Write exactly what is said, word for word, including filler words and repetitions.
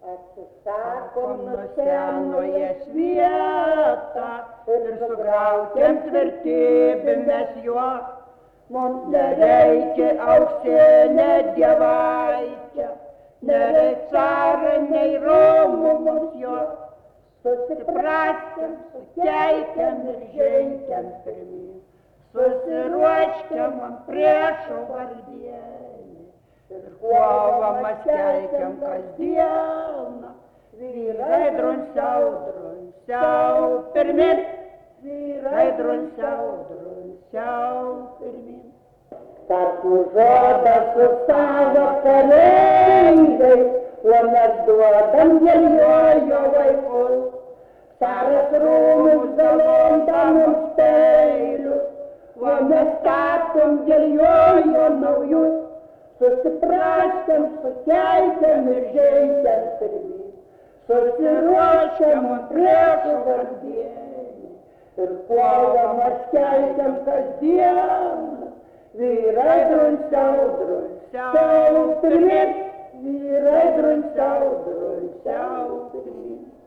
Atsisakom nuo senoje švietą ir sugraukiam tvirtybėmis juo. Mums nereikia auksinė dievaitė, nereikia carą, nei Romų mums jo. Susipraskim, sukeikiam ir žengiam pirmyn, susiruoškiam ant priešų vardienį ir kovą mes keikiam kasdieną. Vyrai drunsiau, drunsiau pirmin, vyrai drunsiau, drunsiau pirmin. Tarpų žodą su savo kareiviais, o mes duodam dėl jo vaikus. Caras rūmus dalonda mums peilius, o mes statom dėl jo naujus. Susipraškiam, sukeikiam ir žengiam pirmyn, susiruoškiam ant priešų vardienį ir kovą mes keikiam kasdieną. Vyrai drunsiau, drunsiau pirmyn, vyrai drunsiau, drunsiau pirmyn.